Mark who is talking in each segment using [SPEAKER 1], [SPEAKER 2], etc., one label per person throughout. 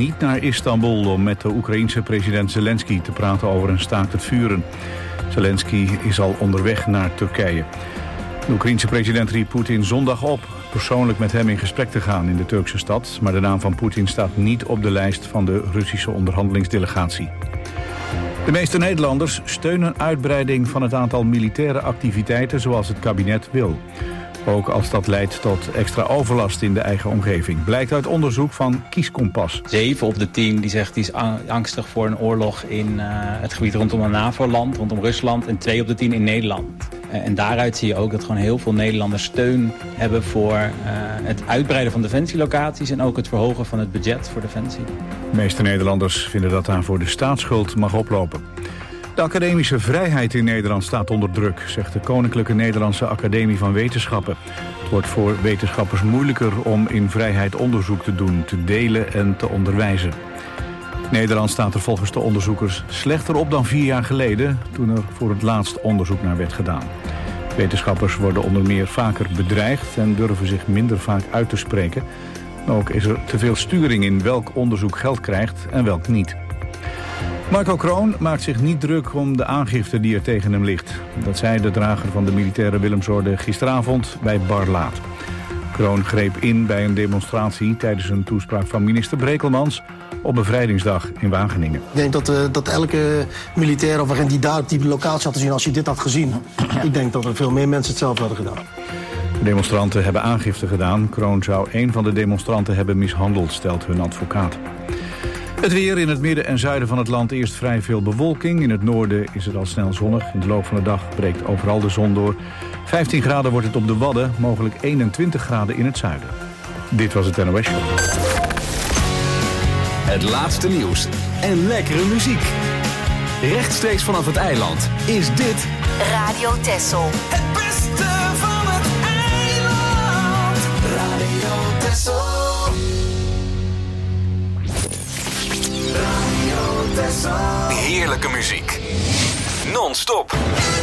[SPEAKER 1] niet naar Istanbul om met de Oekraïense president Zelensky te praten over een staakt het vuren. Zelensky is al onderweg naar Turkije. De Oekraïense president riep Poetin zondag op persoonlijk met hem in gesprek te gaan in de Turkse stad. Maar de naam van Poetin staat niet op de lijst van de Russische onderhandelingsdelegatie. De meeste Nederlanders steunen uitbreiding van het aantal militaire activiteiten zoals het kabinet wil. Ook als dat leidt tot extra overlast in de eigen omgeving. Blijkt uit onderzoek van Kieskompas.
[SPEAKER 2] 7 op de 10 die zegt die is angstig voor een oorlog in het gebied rondom een NAVO-land, rondom Rusland. En 2 op de 10 in Nederland. En daaruit zie je ook dat gewoon heel veel Nederlanders steun hebben voor het uitbreiden van defensielocaties en ook het verhogen van het budget voor defensie.
[SPEAKER 1] De meeste Nederlanders vinden dat daarvoor de staatsschuld mag oplopen. De academische vrijheid in Nederland staat onder druk, zegt de Koninklijke Nederlandse Academie van Wetenschappen. Het wordt voor wetenschappers moeilijker om in vrijheid onderzoek te doen, te delen en te onderwijzen. Nederland staat er volgens de onderzoekers slechter op dan 4 jaar geleden, toen er voor het laatst onderzoek naar werd gedaan. Wetenschappers worden onder meer vaker bedreigd en durven zich minder vaak uit te spreken. Ook is er te veel sturing in welk onderzoek geld krijgt en welk niet. Marco Kroon maakt zich niet druk om de aangifte die er tegen hem ligt. Dat zei de drager van de militaire Willemsorde gisteravond bij Barlaat. Kroon greep in bij een demonstratie tijdens een toespraak van minister Brekelmans op Bevrijdingsdag in Wageningen.
[SPEAKER 3] Ik denk dat elke militair of agent die daar op die locatie had te zien, als je dit had gezien, ik denk dat er veel meer mensen hetzelfde hadden gedaan.
[SPEAKER 1] De demonstranten hebben aangifte gedaan. Kroon zou een van de demonstranten hebben mishandeld, stelt hun advocaat. Het weer in het midden en zuiden van het land eerst vrij veel bewolking. In het noorden is het al snel zonnig. In de loop van de dag breekt overal de zon door. 15 graden wordt het op de Wadden, mogelijk 21 graden in het zuiden. Dit was het NOS Show.
[SPEAKER 4] Het laatste nieuws en lekkere muziek. Rechtstreeks vanaf het eiland is dit
[SPEAKER 5] Radio Texel.
[SPEAKER 6] Het beste van het eiland. Radio Texel.
[SPEAKER 4] heerlijke muziek. Non-stop.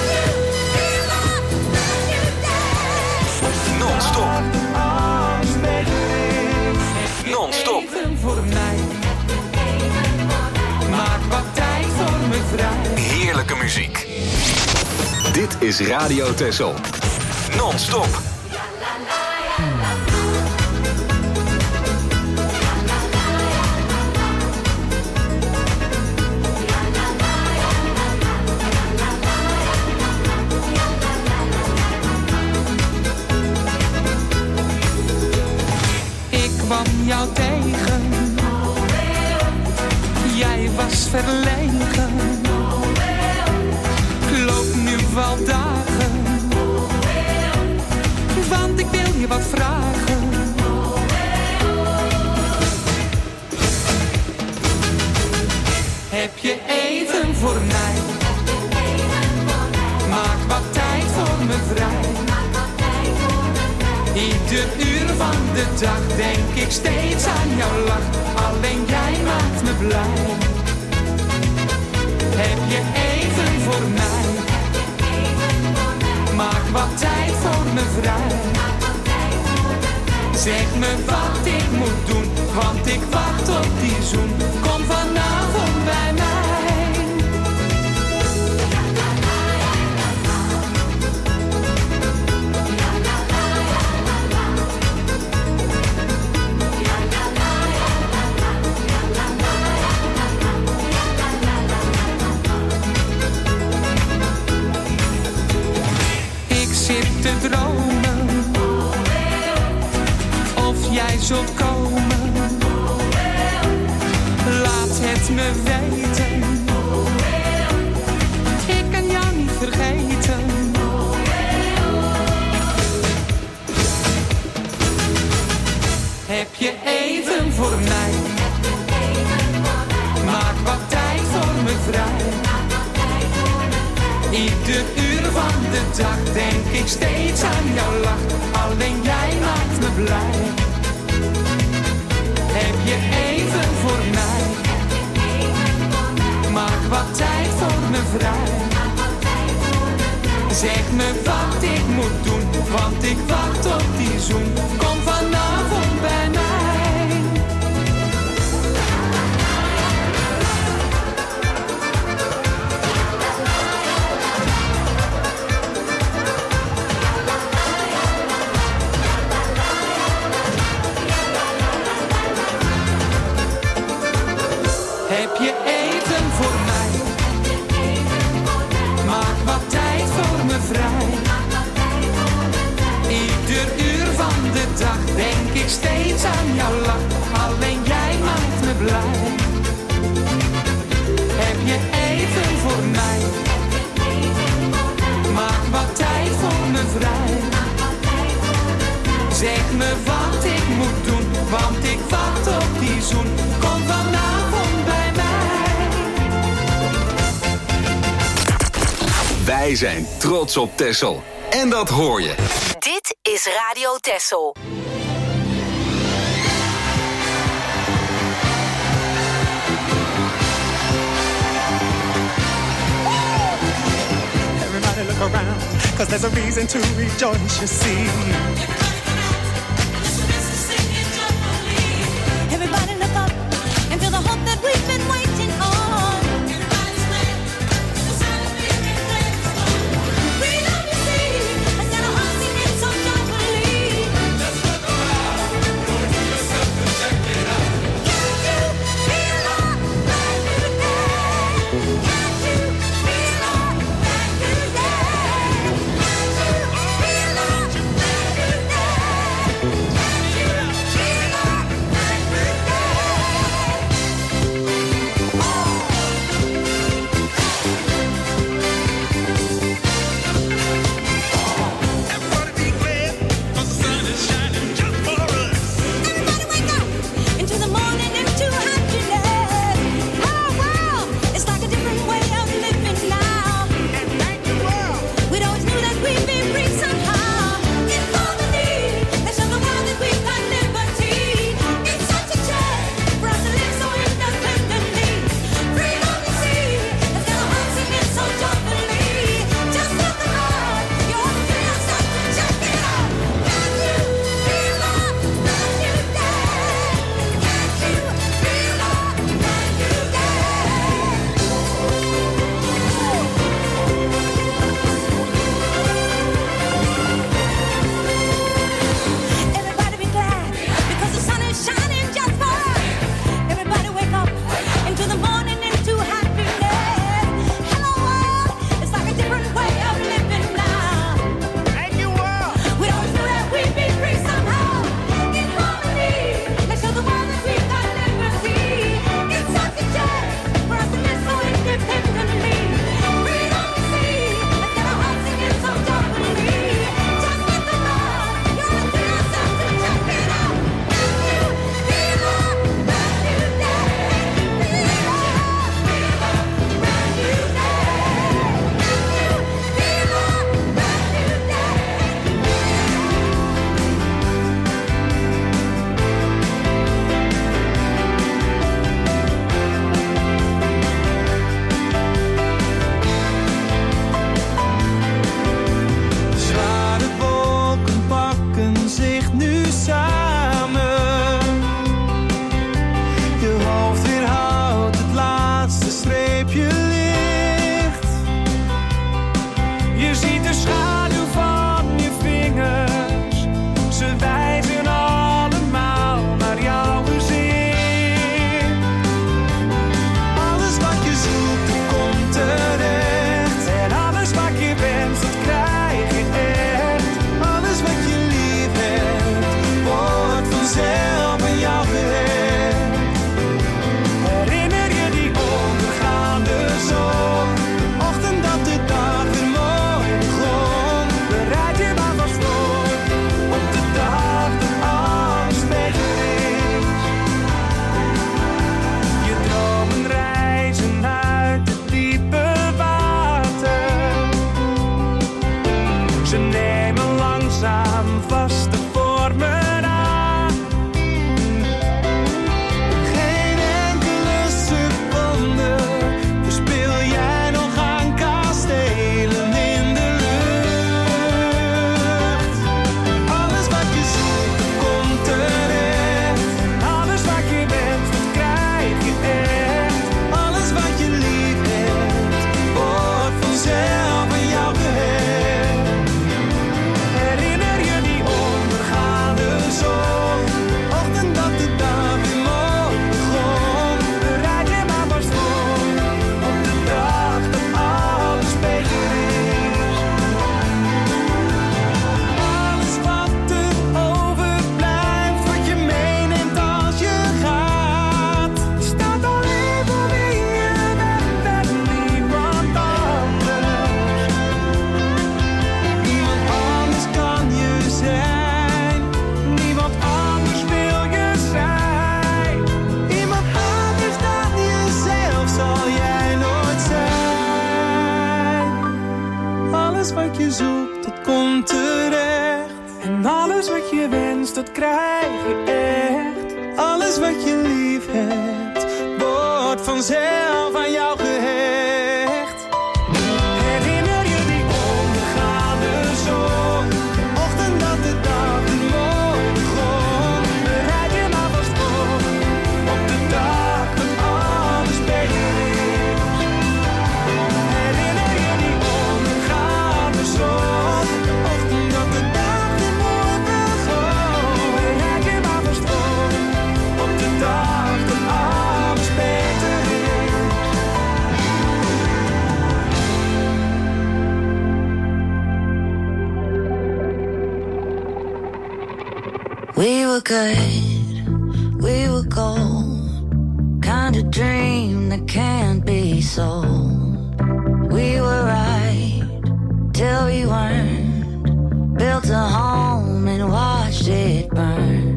[SPEAKER 4] Non-stop. Non-stop.
[SPEAKER 6] Maak wat tijd voor me vrij.
[SPEAKER 4] Heerlijke muziek. Dit is Radio Texel. Non-stop.
[SPEAKER 6] Kwam jou tegen, jij was verlegen, ik loop nu al dagen, want ik wil je wat vragen. Heb je even voor mij, maak wat tijd voor me vrij. Ieder uur van de dag denk ik steeds aan jouw lach. Alleen jij maakt me blij. Heb je even voor mij, maak wat tijd voor me vrij. Zeg me wat ik moet doen, want ik wacht op die zoen. Kom vanavond bij mij. Te dromen, of jij zult komen, laat het me weten, ik kan jou niet vergeten. Heb je even voor mij, maak wat tijd voor me vrij. Ieder uur van de dag denk ik steeds aan jouw lach. Alleen jij maakt me blij. Heb je even voor mij, maak wat tijd voor me vrij. Zeg me wat ik moet doen, want ik wacht op die zoen. Kom vanavond bij mij. zoen. Kom vanavond bij mij.
[SPEAKER 4] Wij zijn trots op Texel. En dat hoor je.
[SPEAKER 5] Dit is Radio Texel.
[SPEAKER 7] Everybody look around, 'cause there's a reason to rejoice, you see.
[SPEAKER 8] Everybody look up and feel the hope that we've been waiting on. Everybody's ready, the sound of feeling ready. We love you, see, and then our hearts singing so joyfully. Let's look around, go to yourself and check it out. Can't you feel our brand new day? Can't you feel our brand new day? Can't you feel our brand new day?
[SPEAKER 6] vanzelf aan jou gehecht. Herinner je die ondergaande zon? Ochtend dat de dag de mooi begon. Bereid je maar vast voor op de dag dat alles beter is. Herinner je die ondergaande zon? Ochtend dat de dag de mooi begon. Bereid je maar vast voor op de dag dat alles beter is.
[SPEAKER 8] We were good, we were gold, kind of dream that can't be sold. We were right till we weren't, built a home and watched it burn.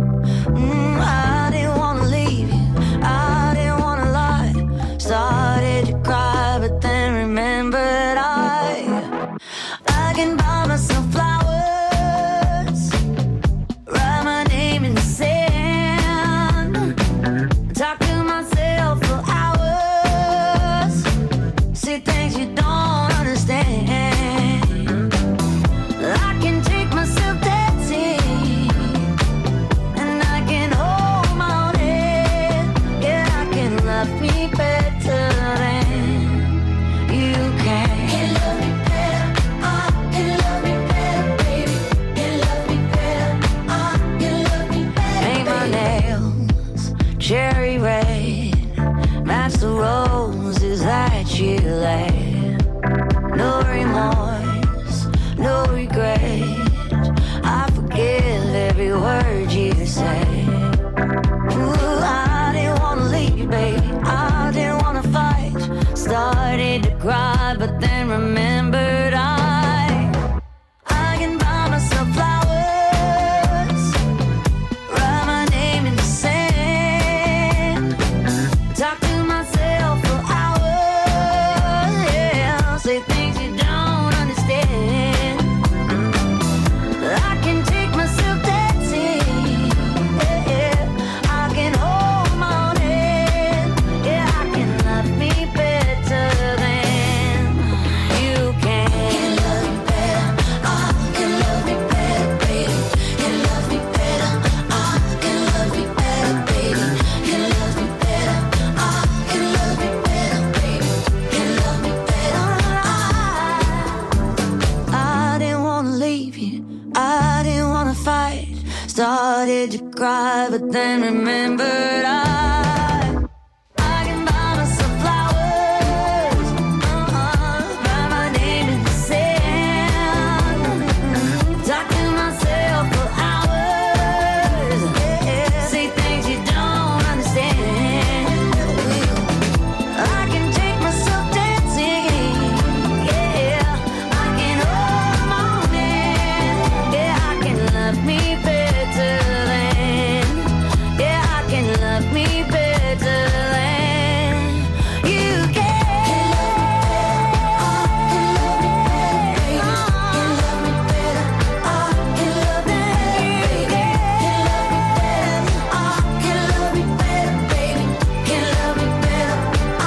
[SPEAKER 8] I didn't want to leave you, I didn't want to lie. Started to cry, but then remembered I can buy myself flowers, write my name in the sand, talk to myself for hours, say things you don't understand. I can take myself dancing, and I can hold my own head. Yeah, I can love me better than you can. Can love me better, can love me better, baby. Can love me better, can love me better. Paint my nails cherry red, match the roses that you laid. No remorse, no regret. I forgive every word you say. Ooh, I didn't wanna leave, baby. I didn't wanna fight. Started to cry, but then remembered I can buy myself flowers, write my name in the sand, talk to myself for hours, yeah, say things you don't understand. I can take myself dancing, yeah, I can hold my own head, yeah, I can love me better than you can. Can love me better, can love me better, baby. Can love me better, can love me better, baby. Can love me better, can love me better, baby. Can love me better. I didn't wanna leave you, I didn't wanna fight. Started to cry, but then remembered I can buy myself flowers, write my name in the sand, talk to myself for hours, yeah, say things you don't understand. I can take myself dancing, yeah, I can hold my own hand, yeah, I can love me better than, yeah, I can love me better than you can. Can love me better, can love me better, baby. Can love me better,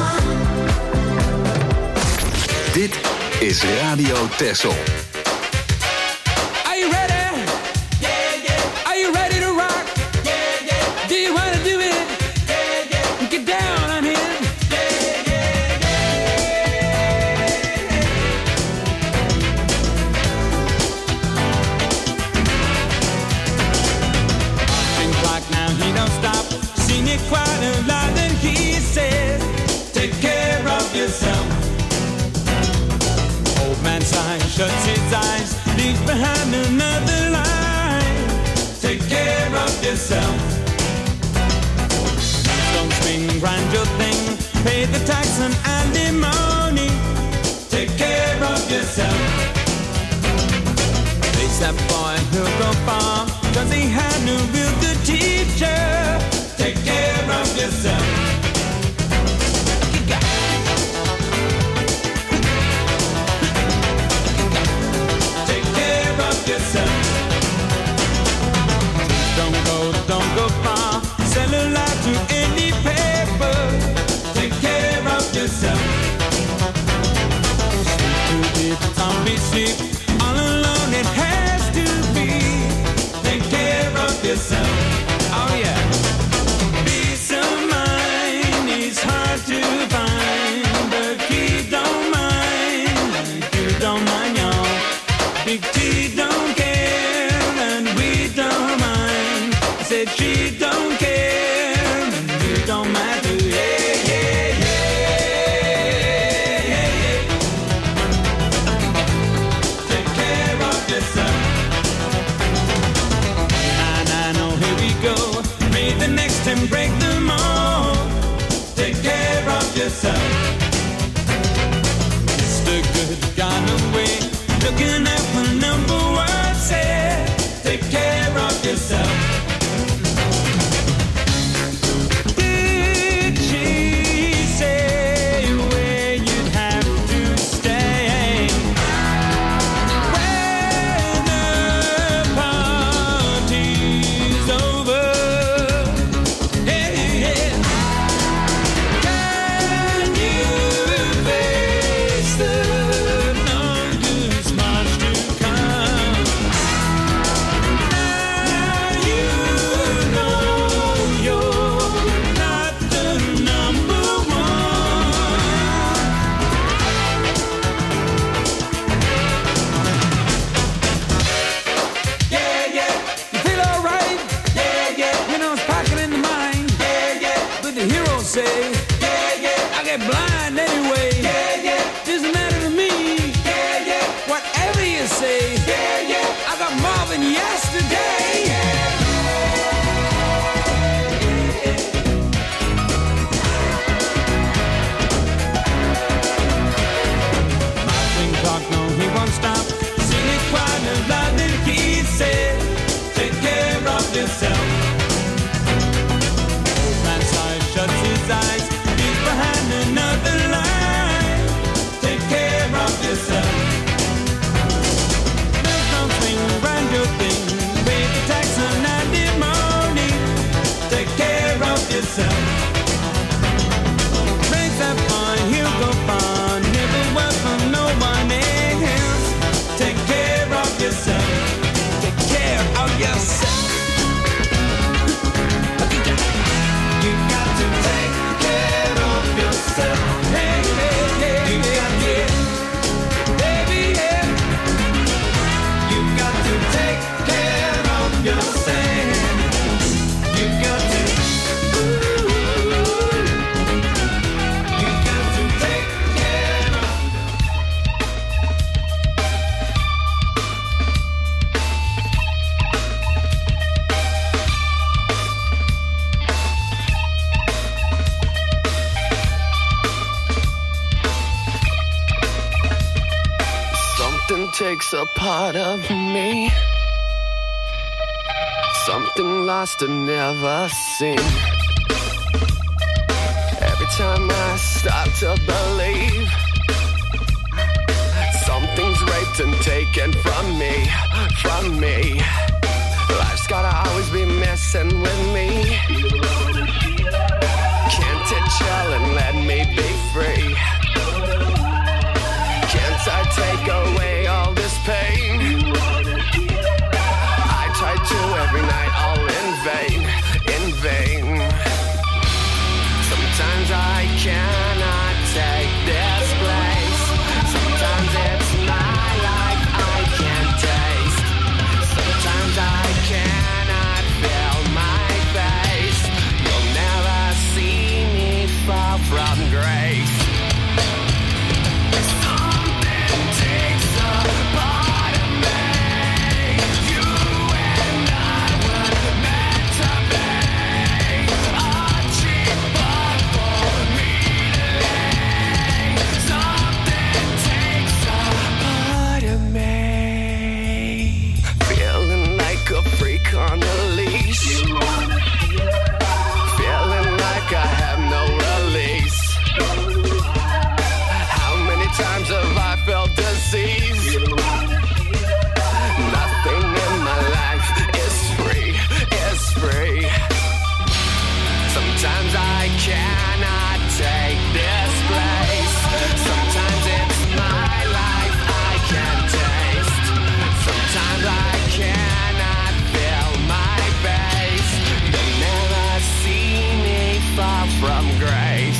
[SPEAKER 4] Dit is Radio Texel.
[SPEAKER 6] Are you ready? Yeah, yeah. Are you ready to rock? Yeah, yeah. Do you want to do it? Yeah, yeah. Get down on it. Yeah, yeah, yeah. Marching clock now, he don't stop. Sing it quite a lot, and he says, take care of yourself. Old man sighs, shuts his eyes, leaves behind another line. Take care of yourself. Don't swing, grind your thing, pay the tax and alimony. Take care of yourself. Face that boy, he'll go far, 'cause he had no real good teacher. Take care of yourself. Take care of yourself. Don't go far. Sell a lie to any paper. Take say. Yeah, yeah. I get blind anyway. Yeah, yeah. Doesn't matter to me. Yeah, yeah. Whatever you say. Yeah, yeah. I got more than yesterday. Martin Clark, no, he won't stop. Sing it quite as loud as he said. Take care of yourself. Old man Side shuts his eyes. He's behind another line. Take care of yourself. There's no swing around your thing. Pay the tax on alimony. Take care of yourself. Break that fine, he'll go far. Never work for no one else. Take care of yourself. Take care of yourself. You got to take care of yourself. Hey, hey, hey. You got to, baby, yeah. You got to take care of yourself. You got to, you got to take care of.
[SPEAKER 9] Something takes a part of me. Something lost and never seen. Every time I start to believe something's raped and taken from me, from me. Life's gotta always be messing with me. Can't it chill and let me be free? Can't I take away all this pain? I try to every night, all in vain, in vain. Sometimes I cannot take this place. Sometimes it's my life I can't taste. Sometimes I cannot feel my face. You'll never see me fall from grace. Something takes a part of me. You and I were meant to be. A cheap bug for me to lay. Something takes a part of me. Feeling like a freak on a leash. Feeling like I have no release. How many times have I felt disease? Nothing in my life is free, is free. Sometimes I cannot take this place. Sometimes it's my life I can't taste. Sometimes I cannot feel my face. You'll never see me far from grace.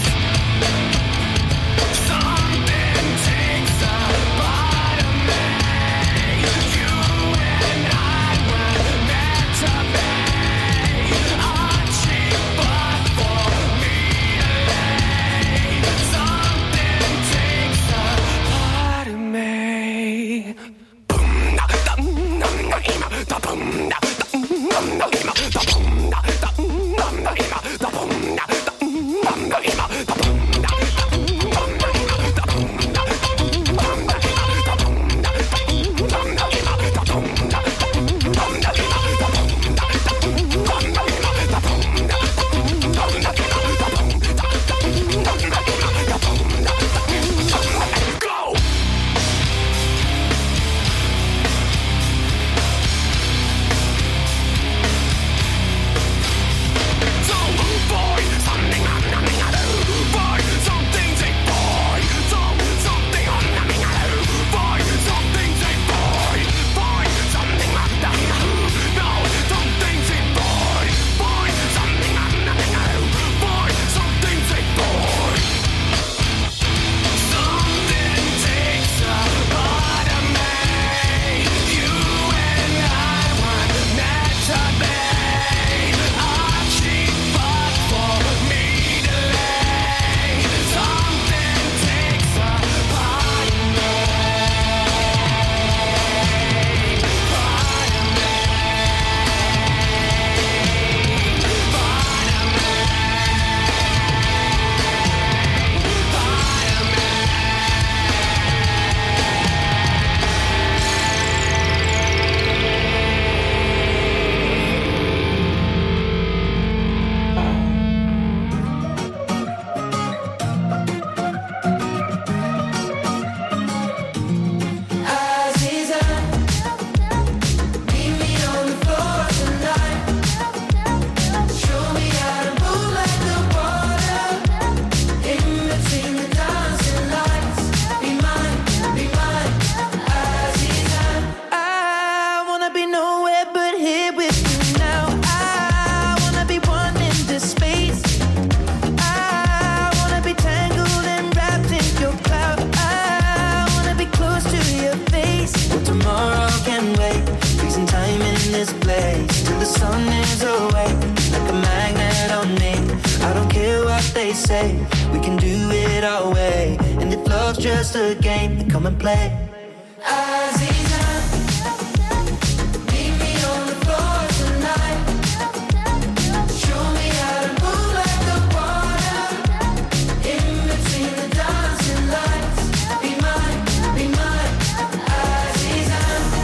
[SPEAKER 9] Something takes a part of me. You and I were meant to be. A cheap bug for me to lay. Something takes a part of me. Boom, da dum dum da ima, da boom da dum dum da ima, da boom da dum dum da ima, da boom da dum dum da ima.
[SPEAKER 10] say. We can do it our way. And if love's just a game, then come and play. Aziza, meet me on the floor tonight. Show me how to move like the water. In between the dancing lights. Be mine, Aziza.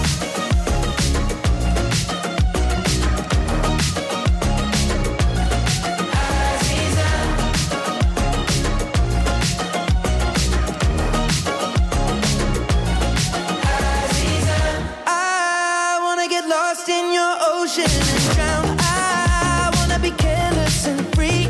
[SPEAKER 10] Lost in your ocean and drown. I wanna be careless and free.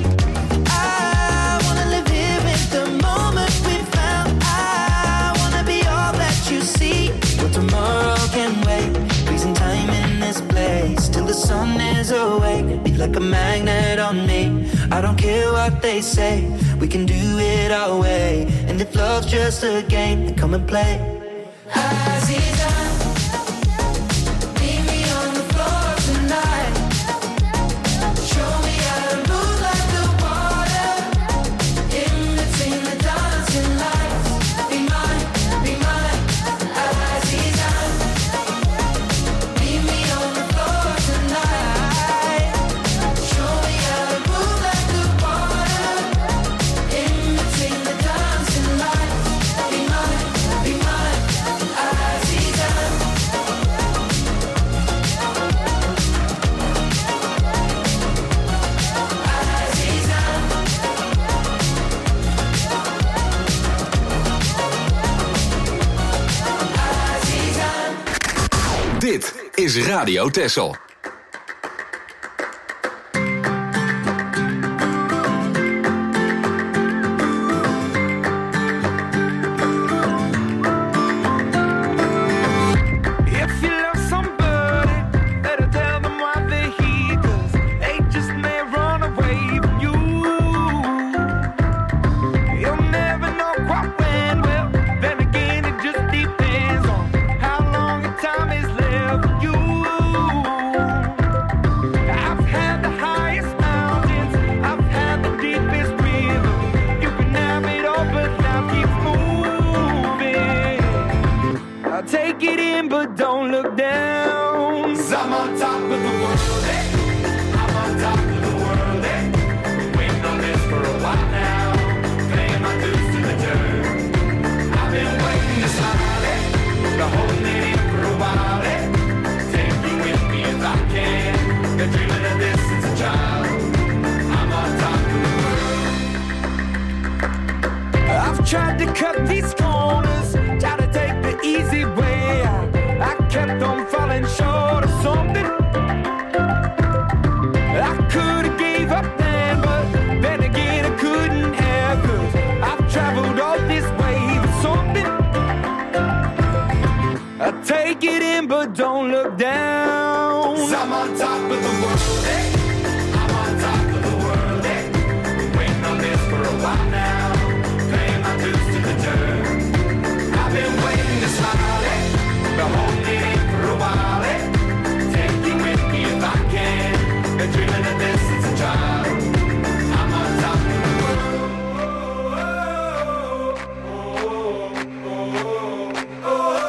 [SPEAKER 10] I wanna live here in the moment we found. I wanna be all that you see. But tomorrow can wait. Freezing time in this place till the sun is awake. Be like a magnet on me. I don't care what they say. We can do it our way. And if love's just a game, then come and play. Aziza,
[SPEAKER 4] Dit is Radio Texel.
[SPEAKER 6] Tried to cut these corners, tried to take the easy way out. I kept on falling short of something. I could have gave up then, but then again I couldn't have, 'cause I've traveled all this way for something. I take it in, but don't look down. 'Cause I'm on top of the world, hey. I'm on top of the world, hey. Been waiting on this for a while now. To the dirt. I've been waiting to smile, eh? Been holding it for a while, eh? Take you with me if I can. Been dreaming of this since a child. I'm on top of the world.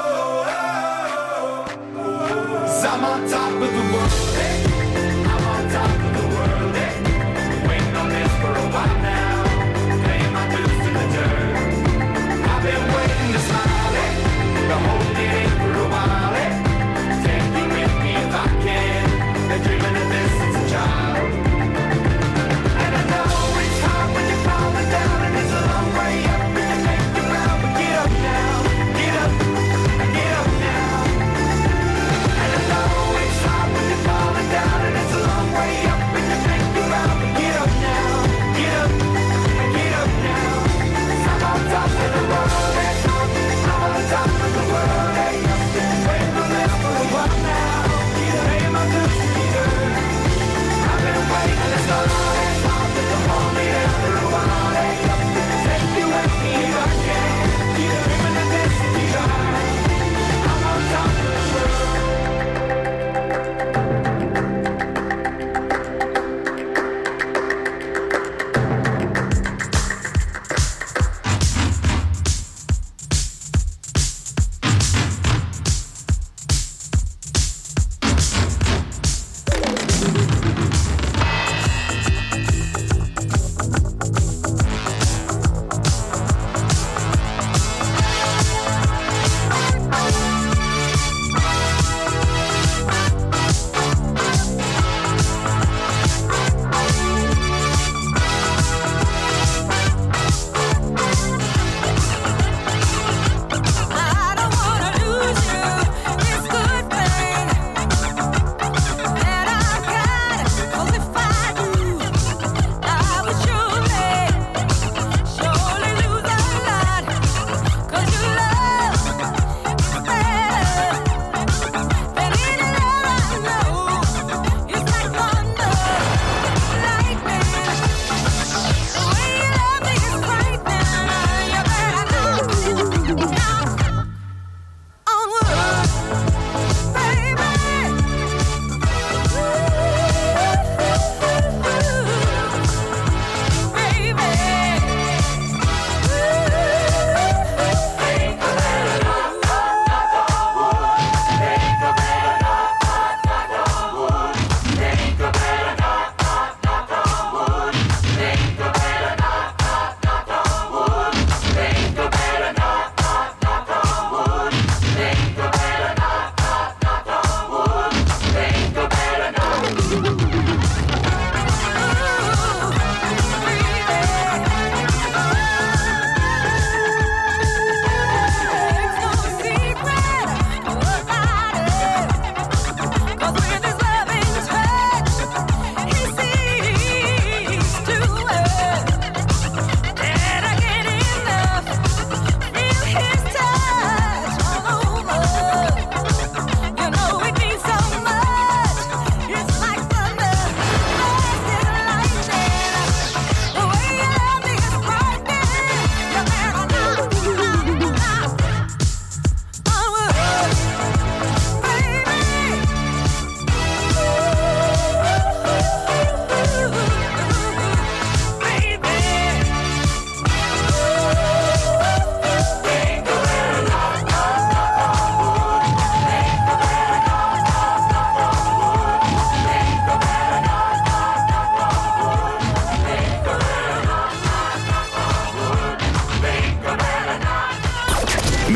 [SPEAKER 6] I'm on top of the world, eh? I'm on top.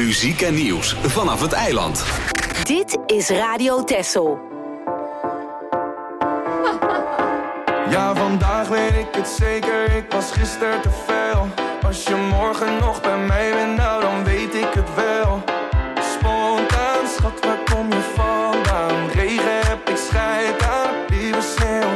[SPEAKER 4] Muziek en nieuws vanaf het eiland.
[SPEAKER 5] Dit is Radio Texel.
[SPEAKER 6] Ja, vandaag weet ik het zeker, ik was gisteren te veel. Als je morgen nog bij mij bent, nou dan weet ik het wel. Spontaan, schat, waar kom je vandaan? Regen heb ik scheid aan, lieve sneeuw.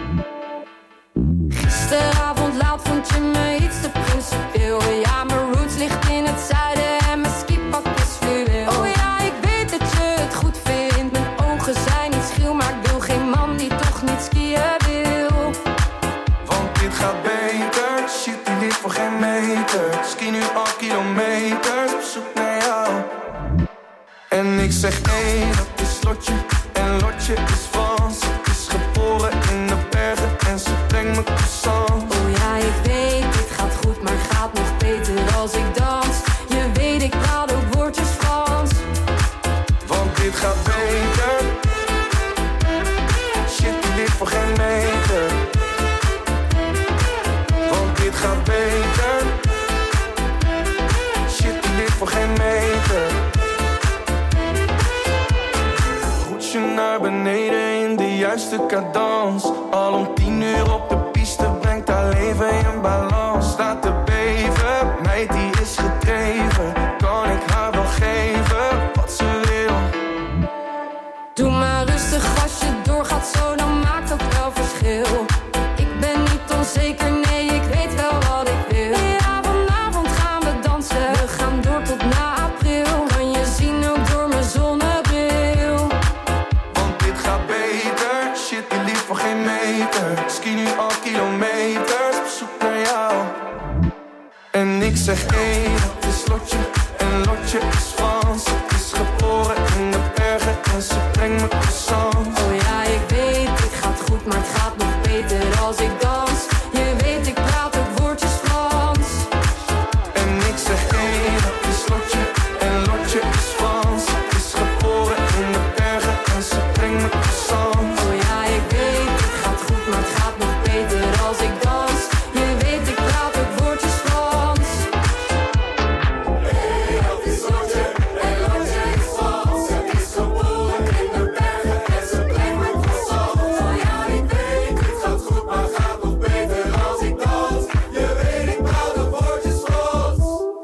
[SPEAKER 11] Gisteravond laat vond je me iets te principieel. Ja, mijn roots ligt in het zuiden en mijn skipak is fluweel. Oh ja, ik weet dat je het goed vindt. Mijn ogen zijn niet schil, maar ik wil geen man die toch niet skiën wil.
[SPEAKER 6] Want dit gaat beter, shit die ligt voor geen meter. Ski nu al kilometers, op zoek naar jou. En ik zeg nee, dat is Lotje. En Lotje is Frans. Ze is geboren in de bergen en ze brengt me croissant.
[SPEAKER 11] Oh ja, ik weet, dit gaat goed, maar gaat nog beter als ik dans. Je weet, ik praat ook woordjes Frans.
[SPEAKER 6] Want dit gaat beter. Shit, die ligt voor geen meter. Want dit gaat beter. Shit, die ligt voor geen meter. Roets je naar beneden in de juiste cadans. Al om 10:00 op de piste brengt haar leven in balans. Staat te beven, meid die is gedreven. Kan ik haar wel geven wat ze wil?
[SPEAKER 11] Doe maar rustig als je doorgaat zo, dan maakt dat wel verschil. Ik ben niet onzeker, nee, ik weet wel wat ik wil. Ja, vanavond gaan we dansen, we gaan door tot na april. Kan je zien ook door mijn zonnebril.
[SPEAKER 6] Want dit gaat beter, shit die ligt voor geen meter. Ski nu al kilometers, op zoek naar jou. En ik zeg hey, dat is Lotje. En Lotje is Frans. Ze is geboren in de bergen en ze brengt me croissant.
[SPEAKER 11] Oh ja, ik weet, dit gaat goed, maar het gaat nog beter als ik dans. Je weet, ik praat ook woordjes Frans.
[SPEAKER 6] En ik zeg hey, dat is Lotje. En Lotje is Frans. Ze is geboren in de bergen en ze brengt me croissant.
[SPEAKER 11] Oh ja, ik weet, dit gaat goed, maar het gaat nog beter als ik dans. Je weet, ik praat ook woordjes Frans. Hey, dat is Lotje. En Lotje is Frans. Ze is geboren in de bergen en ze brengt me croissant. Oh ja, ik weet, dit gaat goed, maar het gaat nog beter als ik dans. Je weet, ik praat ook woordjes Frans.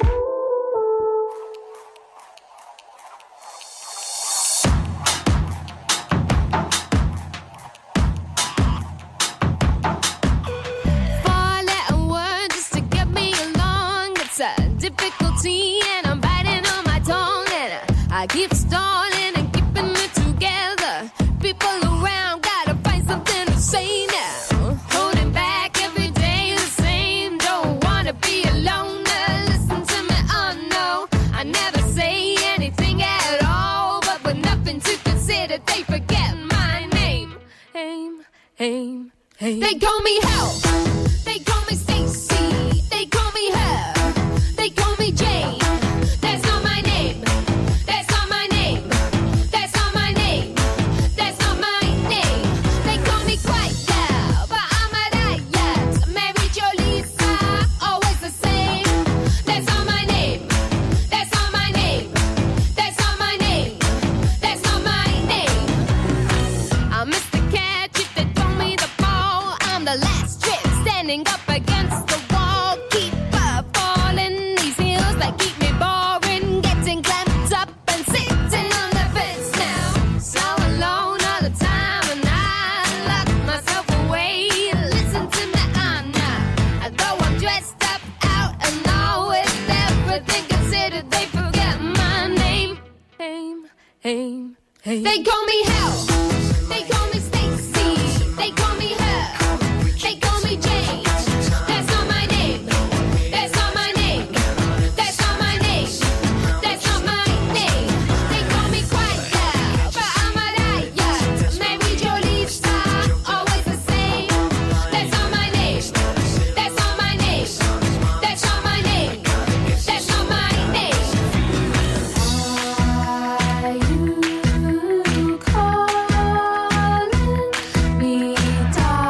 [SPEAKER 12] Four-letter word just to get me along. It's a difficulty and I'm biting on my tongue. And I keep stalling and keeping it together. People around gotta find something to say now. Holding back every day the same. Don't wanna be alone. Listen to me, oh no. I never say anything at all. But with nothing to consider, they forget my name. Aim. They call me Hell. They call me Stacy. They call me her. They call me Jane. That's not my name. That's not my name. That's not my name. That's not my name. They call me Quiet Girl, but I'm a riot. Mary Jo Lisa, always the same. That's not my name. That's not my name. That's not my name. That's not my name. I'm Mr. Catch if they throw me the ball. I'm the last trip standing up against the wall. Keep falling these heels that keep me boring. Getting clamped up and sitting on the fence now. So alone all the time and I lock myself away. Listen to me, I'm not. Though I'm dressed up out and all with everything considered, they forget my name. Aim. They call me Hell. They call me Stacy. They call me her. They call me Jane. That's not my name. That's not my name. That's not my name. That's not my name. They call me Quiet Girl, but I'm a riot. Mary Jo Lisa, always the same. That's not my name. That's not my name. That's not my name. That's not my name. Are you calling me?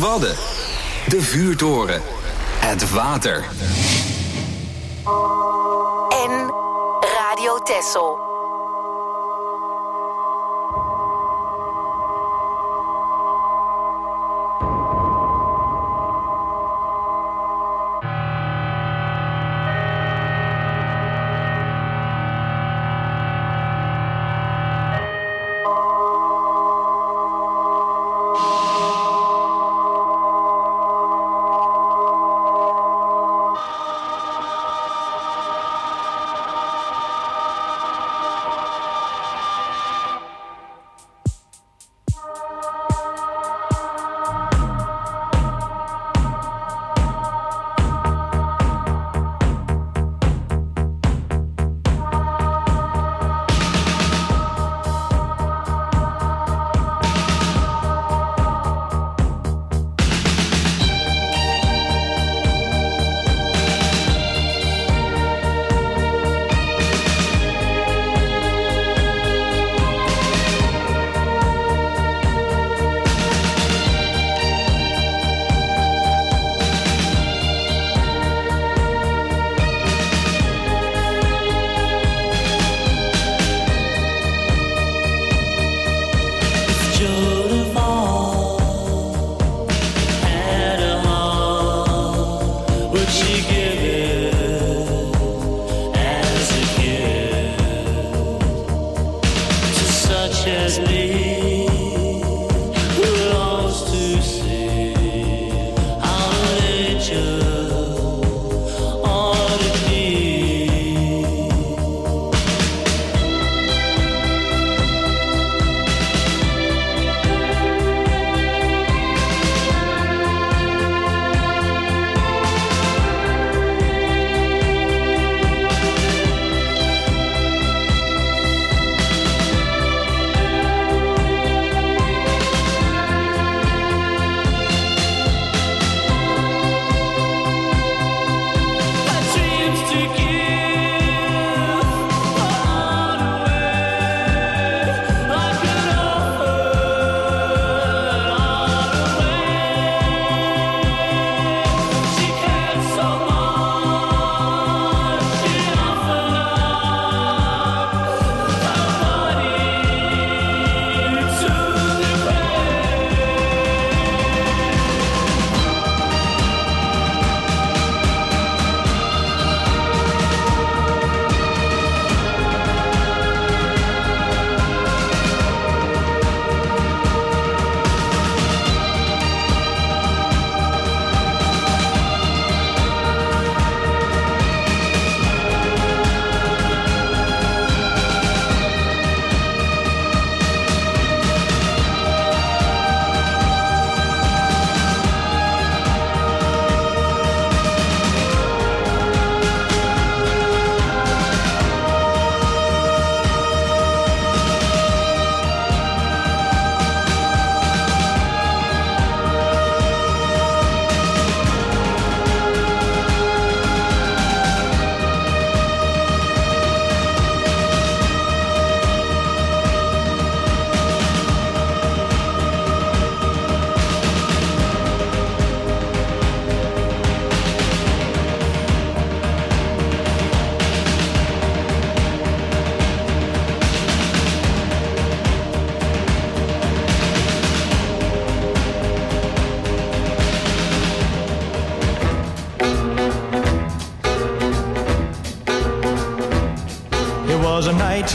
[SPEAKER 4] Wadden. De vuurtoren. Het water.
[SPEAKER 5] En Radio Texel.
[SPEAKER 6] was a night.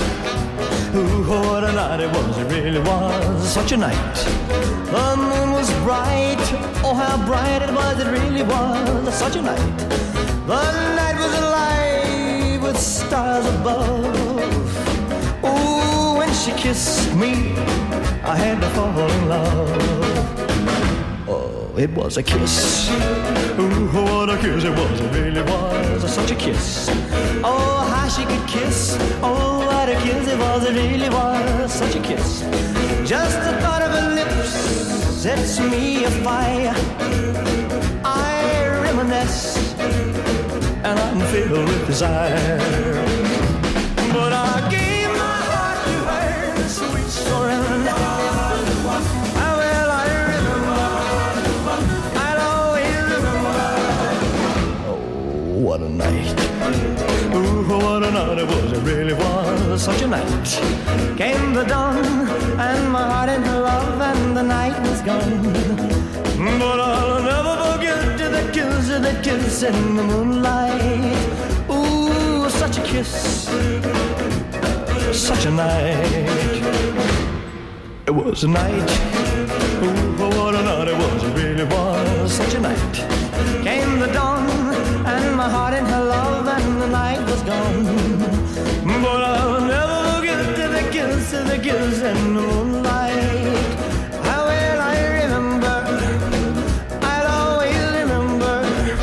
[SPEAKER 6] Ooh, what a night it was. It really was such a night. The moon was bright. Oh, how bright it was. It really was such a night. The night was alive with stars above. Ooh, when she kissed me, I had to fall in love. Oh, it was a kiss. Ooh, what a kiss it was. It really was such a kiss. Oh, how she could kiss. Oh, what a kiss it was. It really was such a kiss. Just the thought of her lips sets me afire. I reminisce and I'm filled with desire. But I gave my heart to her, sweet surrender. Well, I remember was such a night. Came the dawn, and my heart in love, and the night was gone. But I'll never forget the kiss in the moonlight. Ooh, such a kiss, such a night. It was a night. Ooh, what a night it was. It really was such a night. Came the dawn, and my heart in her love, and the night was gone. But I'll never forget the kiss in the moonlight. How will I remember? I'll always remember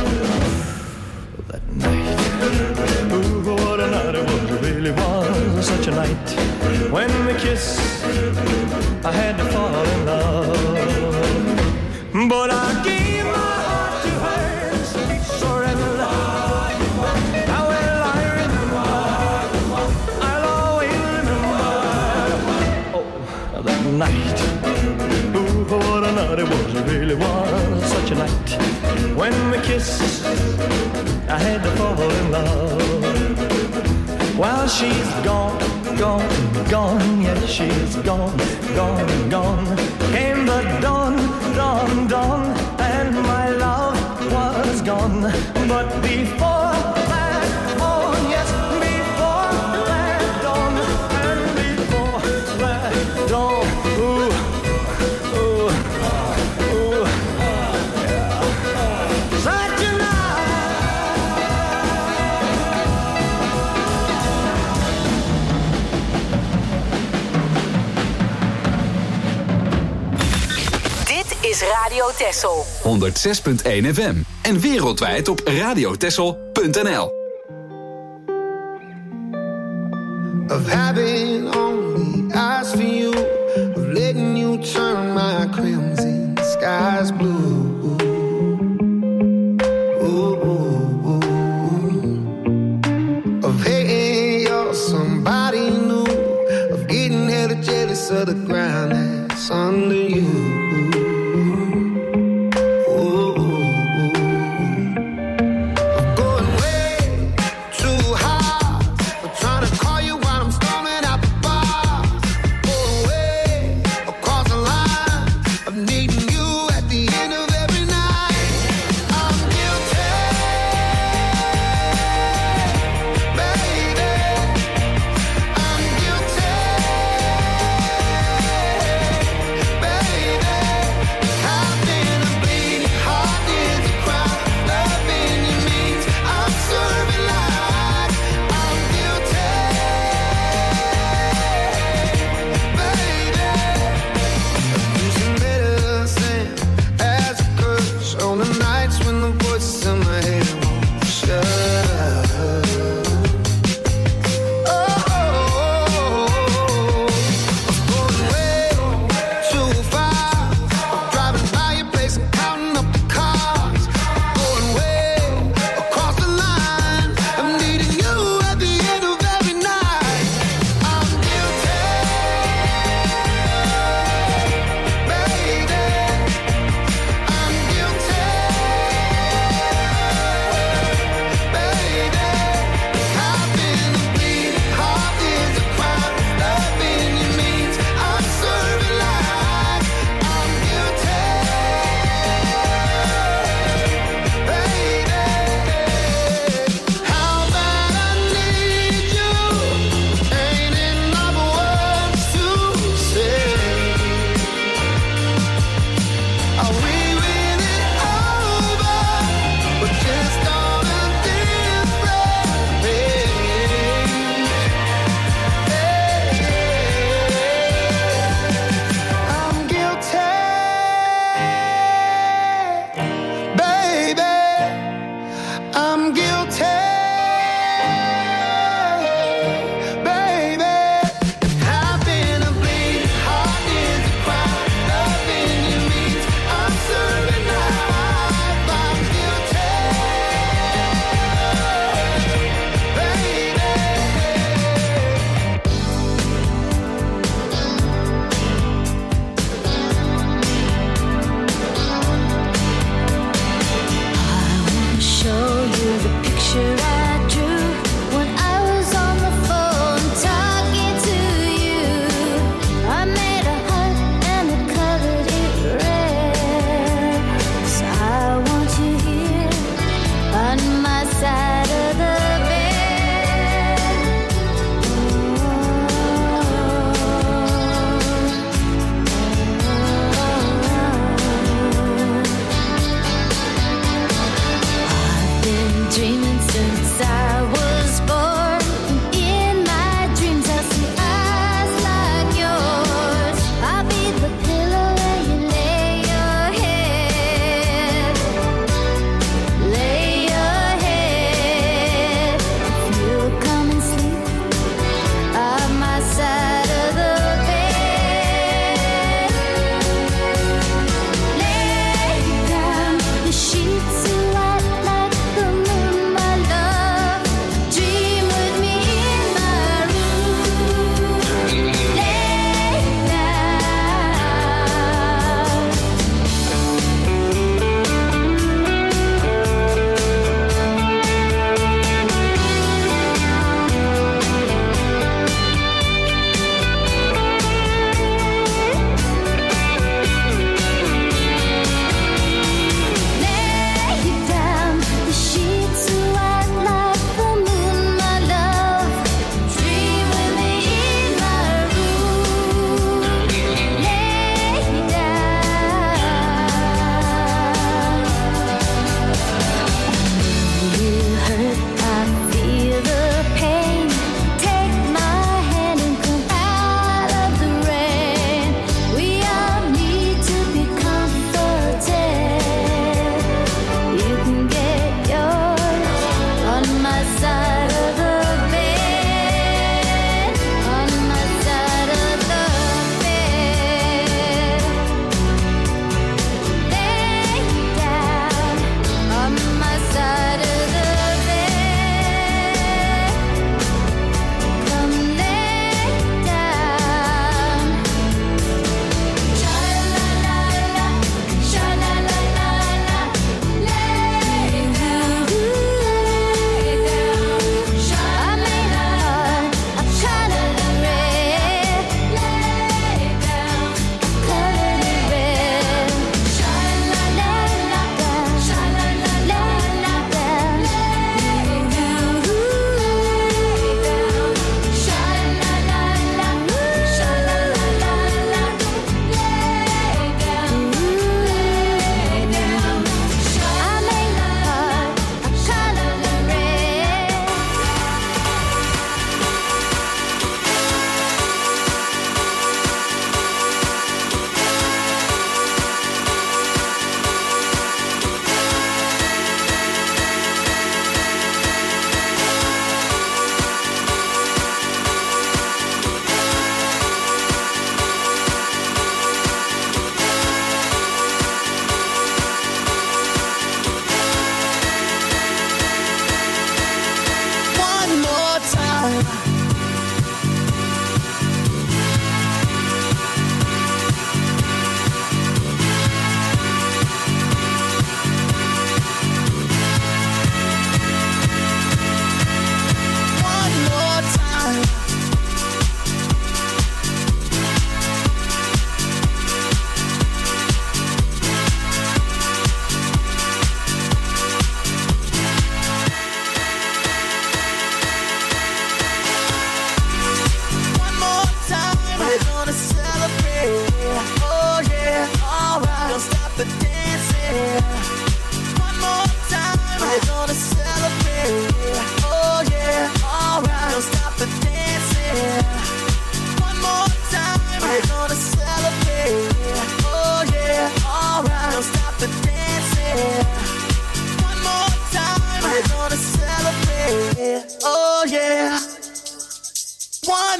[SPEAKER 6] that night. Ooh, what a night it was. It really was such a night. When we kissed, I had to fall in love. But I gave my heart to her, surrender. How will I remember? I'll always remember. Oh, that night. Ooh, what a night it was. It really was such a night. When we kissed, I had to fall in love. While she's gone, gone, yes, she's gone, gone. Came the dawn, and my love was gone. But before that dawn, yes, before that dawn, and before that dawn, ooh, yeah. Such a night.
[SPEAKER 5] Is Radio Texel
[SPEAKER 4] 106.1 FM en wereldwijd op radiotexel.nl.
[SPEAKER 13] Of having only eyes for you, of letting you turn my crimson skies blue. Ooh. Of hating you're somebody new, of getting hella jealous of the ground that's under you.
[SPEAKER 14] Needing you at the end of every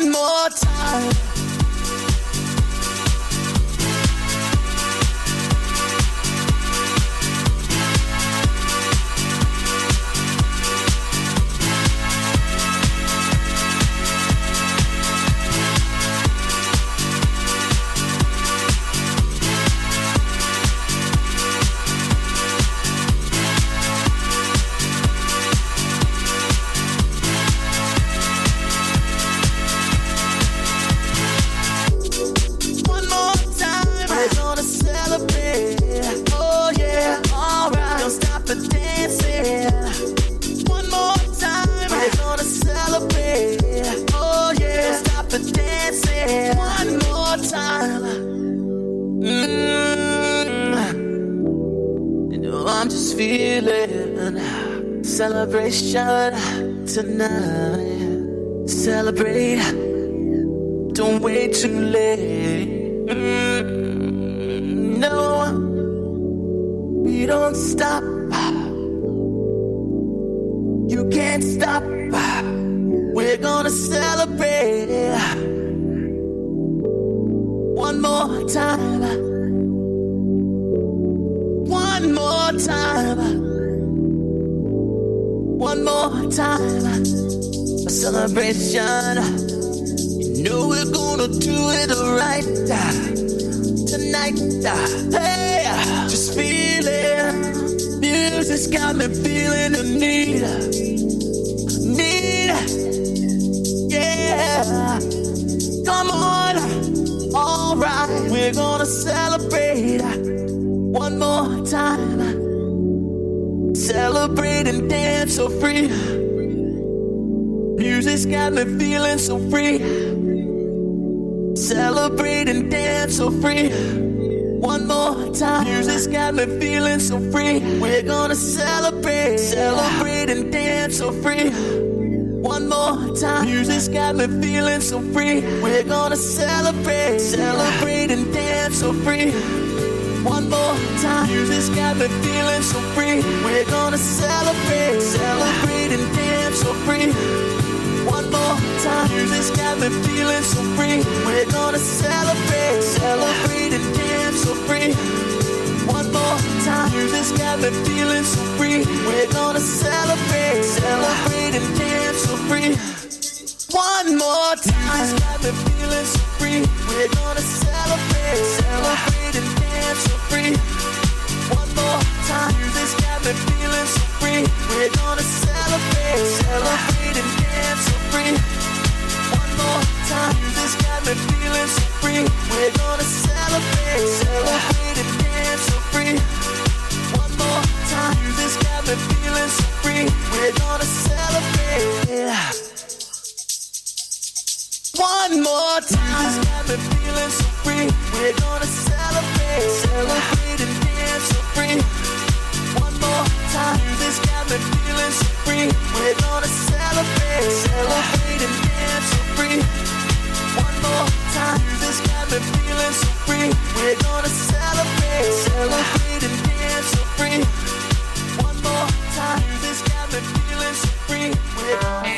[SPEAKER 10] One more time. Celebration tonight. Celebrate. Don't wait too late. No, we don't stop. You can't stop. We're gonna celebrate. One more time. One more time. One more time, a celebration. You know we're gonna do it right tonight. Hey, just feel it. Music's got me feeling the need. Yeah, come on, alright. We're gonna celebrate one more time. Celebrate and dance so free. Music's got me feeling so free. Celebrate and dance so free. One more time. Music's got me feeling so free. We're gonna celebrate. Celebrate and dance so free. One more time. Music's got me feeling so free. We're gonna celebrate. Celebrate and dance so free. One more time. Music's got me feeling so free. We're gonna celebrate. Celebrate and dance so free. One more time. Music's got me feeling so free. We're gonna celebrate. Celebrate and dance so free. One more time. Music's got me feeling so free. We're gonna celebrate. Celebrate and dance so free. One more time. Music's got me feeling so free. We're gonna celebrate. Celebrate and dance so free. One more time. Music's got me feeling so free. We're gonna celebrate. Celebrate and dance so free. One more time. Music's got me feeling so free. We're gonna celebrate. Celebrate and dance so free. One more time. Music's got me feeling so free. We're gonna celebrate. One more time. Music's got me feeling so free. We're gonna celebrate. Celebrate and dance so free. One more time. Music's got me feeling so free. We're gonna celebrate. Celebrate and dance so free. One more time. Music's got me feeling so free. We're gonna celebrate. Celebrate and dance so free. One more time. Music's got me feeling so free. We're gonna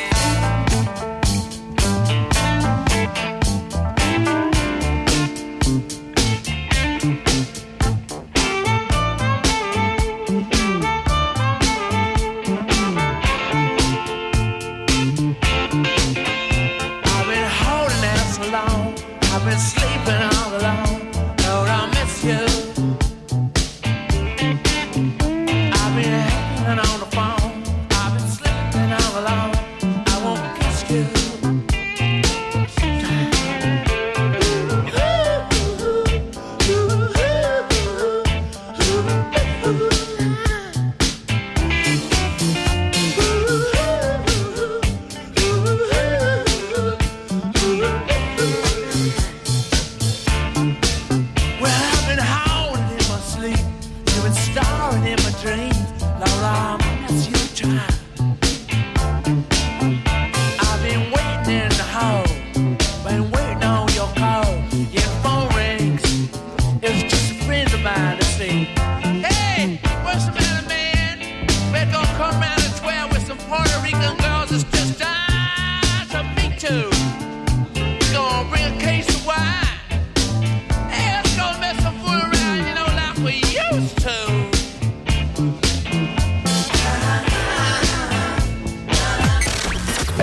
[SPEAKER 10] sleeping all alone, Lord, I miss you. I've been hanging on the phone, I've been sleeping all alone, I won't kiss you.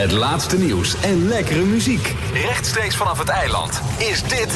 [SPEAKER 4] Het laatste nieuws en lekkere muziek. Rechtstreeks vanaf het eiland is dit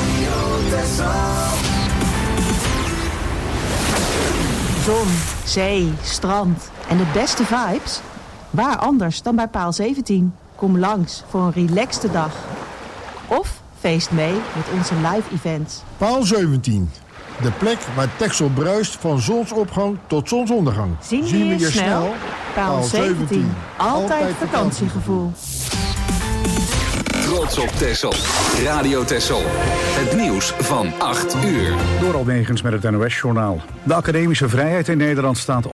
[SPEAKER 14] Zon, zee, strand en de beste vibes? Waar anders dan bij Paal 17? Kom langs voor een relaxte dag. Of feest mee met onze live events.
[SPEAKER 15] Paal 17. De plek waar Texel bruist van zonsopgang tot zonsondergang.
[SPEAKER 14] Zien we je snel? Paal 17. Altijd vakantiegevoel.
[SPEAKER 4] Trots op Texel. Radio Texel. Het nieuws van 8 uur.
[SPEAKER 1] Door Almegens met het NOS-journaal. De academische vrijheid in Nederland staat